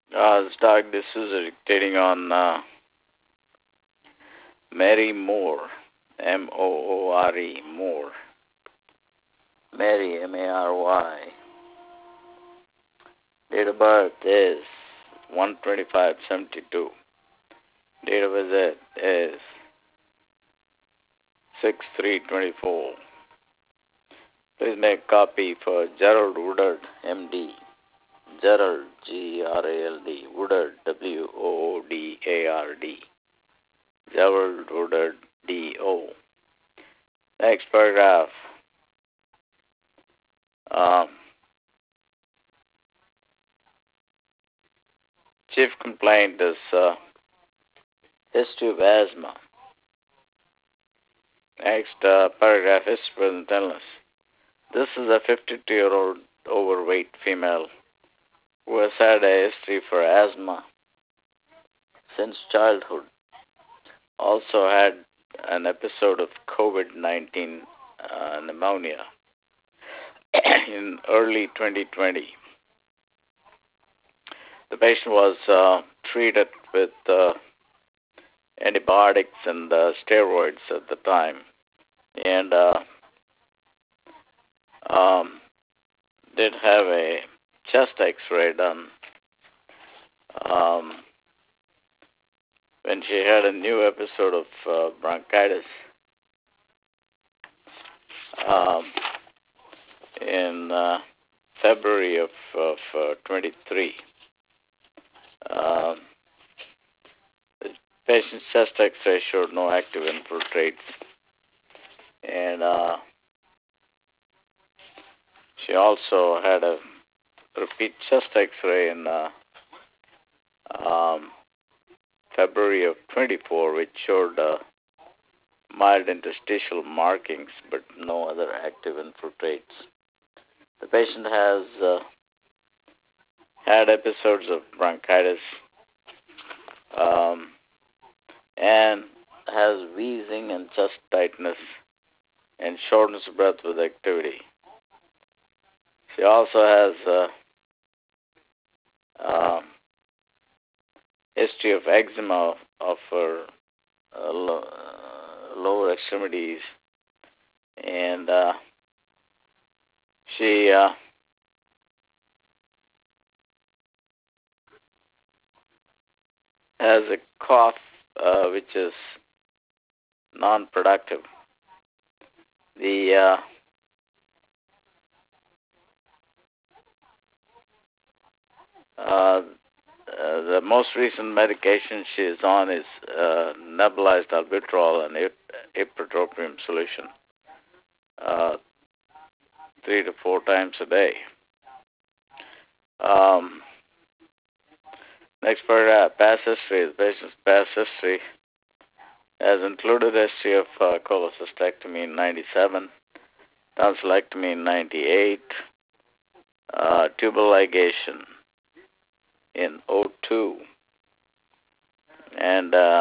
Doug, this is dictating on Mary Moore, Moore, Moore. Mary, Mary. Date of birth is 12572. Date of visit is 6324. Please make a copy for Gerald Woodard, MD. Gerald, Gerald, Woodard, Woodard. Gerald Woodard, DO. Next paragraph. Chief complaint is history of asthma. Next paragraph, history of illness. This is a 52-year-old overweight female who has had a history for asthma since childhood. Also had an episode of COVID-19 pneumonia in early 2020. The patient was treated with antibiotics and steroids at the time, and did have a chest X-ray done when she had a new episode of bronchitis in February of 23. The patient's chest X-ray showed no active infiltrates, and she also had a repeat chest X-ray in February of 24, which showed mild interstitial markings but no other active infiltrates. The patient has had episodes of bronchitis and has wheezing and chest tightness and shortness of breath with activity. She also has history of eczema of her lower extremities, and she has a cough which is non-productive. The most recent medication she is on is nebulized albuterol and ipratropium solution 3 to 4 times a day. Next paragraph, past history. The patient's past history has included history of cholecystectomy in 97, tonsillectomy in 98, tubal ligation in 02, and a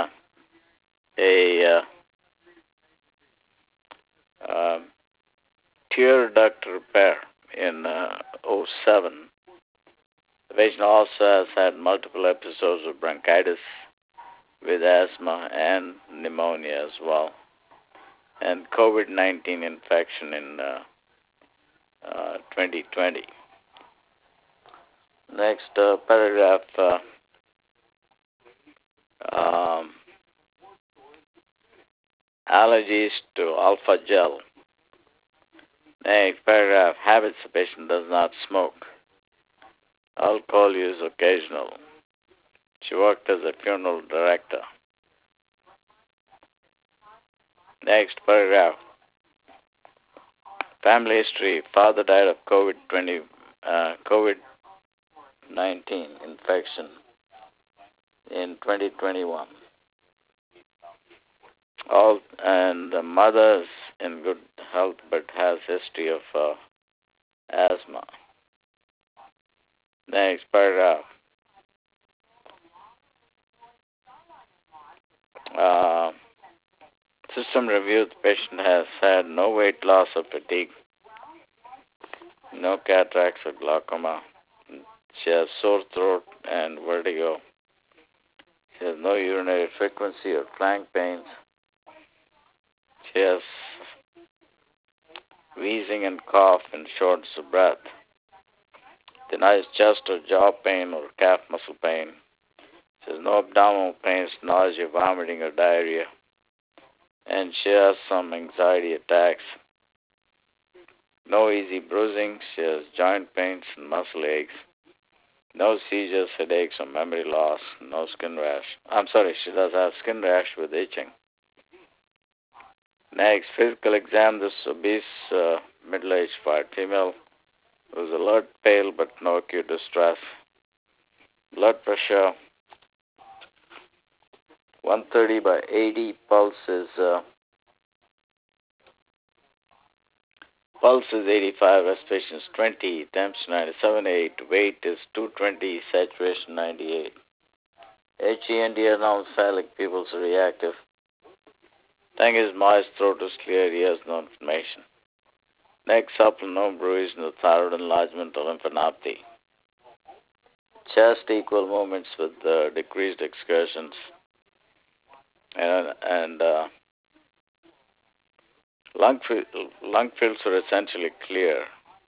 tear duct repair in 07. The patient also has had multiple episodes of bronchitis with asthma and pneumonia as well, and COVID-19 infection in 2020. Next paragraph, allergies to alpha gel. Next paragraph, habits. The patient does not smoke. Alcohol use occasional. She worked as a funeral director. Next paragraph, family history. Father died of COVID-19 infection in 2021. And the mother's in good health but has history of asthma. Next paragraph. System review. The patient has had no weight loss or fatigue, no cataracts or glaucoma. She has sore throat and vertigo. She has no urinary frequency or flank pains. She has wheezing and cough and shortness of breath. Denies chest or jaw pain or calf muscle pain. She has no abdominal pains, nausea, vomiting, or diarrhea. And she has some anxiety attacks. No easy bruising. She has joint pains and muscle aches. No seizures, headaches, or memory loss. No skin rash. She does have skin rash with itching. Next, physical exam. This obese, middle-aged white female who's alert, pale, but no acute distress. Blood pressure 130 by 80. Pulse is 85, respiration is 20, temperature 97.8, weight is 220, saturation 98. HEND anormal pupils are reactive. Tongue is moist, throat is clear, ears no inflammation. Neck supple, no bruise, no thyroid enlargement or lymphadenopathy. Chest equal movements with decreased excursions. And lung fields are essentially clear.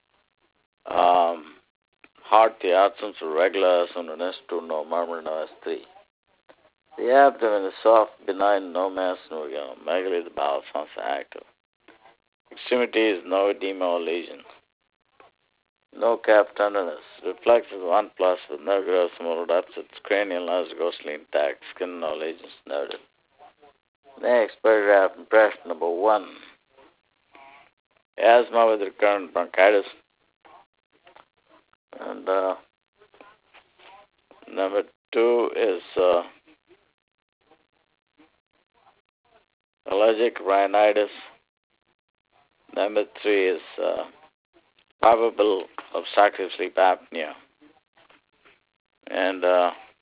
Heart, the absence of regular S1 and S2, no murmur, no S3. The abdomen is soft, benign, no mass, no megaly, the bowel sounds active. Extremities, no edema or lesions. No calf tenderness. Reflexes 1+ with no gross motor deficits. Cranial nerves ghostly intact. Skin no lesions noted. Next paragraph, impression number 1. Asthma with recurrent bronchitis. And number 2 is allergic rhinitis. Number 3 is probable obstructive sleep apnea. And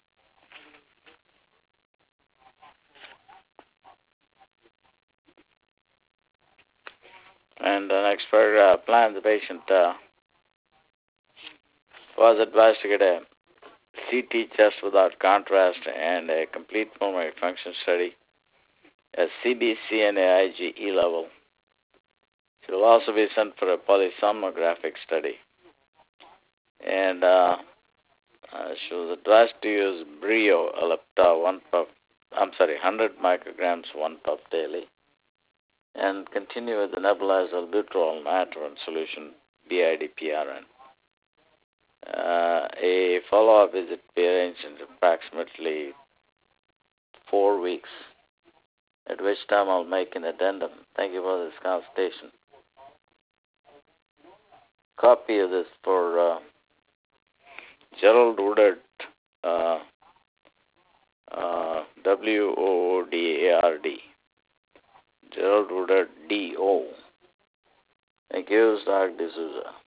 the next paragraph, plan the patient was advised to get a CT test without contrast and a complete pulmonary function study, a CBC and a IgE level. She will also be sent for a polysomnographic study. And she was advised to use Brio Ellipta 100 micrograms 1 puff daily, and continue with the nebulized albuterol natron solution, BID-PRN. A follow-up visit be arranged in approximately 4 weeks, at which time I'll make an addendum. Thank you for this consultation. Copy of this for Gerald Woodard, WOODARD. Gerald Woodard, DO. Thank you, Dr. D'Souza.